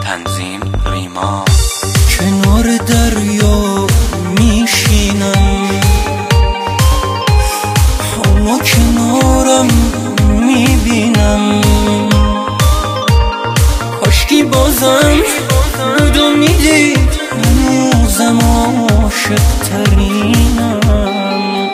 تنظیم ریما. کنار دریا میشینم، حالا کنارم میبینم، کاشکی بازم بودو میدید هنوزم عاشق ترینم.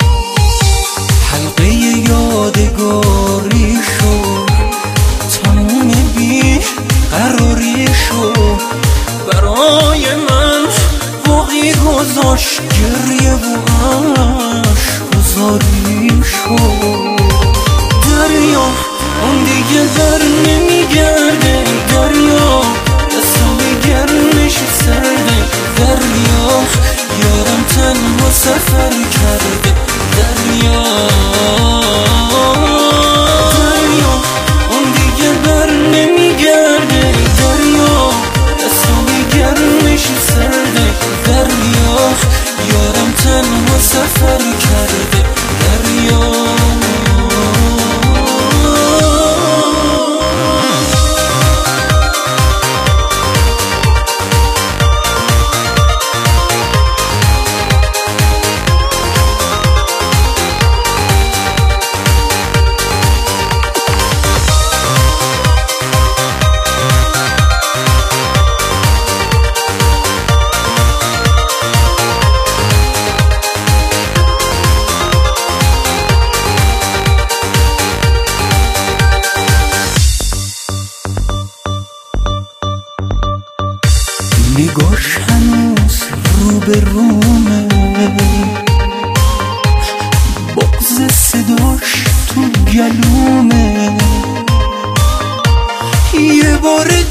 حلقه یادگاری شد، تموم بی قراری شد، برای من باقی گذاشت گریه و عشق‌گذاری شد. دریا اون دیگه بر نمیگرده، دریا دستم گرمش سرده، دریا یارم تنها سفر کرده، دریا اون دیگه بر نمیگرده، دریا دستم گرمش سرده، دریا یارم تنها سفر کرده، دریا. نگاش هنوز رو به رومه، بغض صداش تو گلومه، یه بار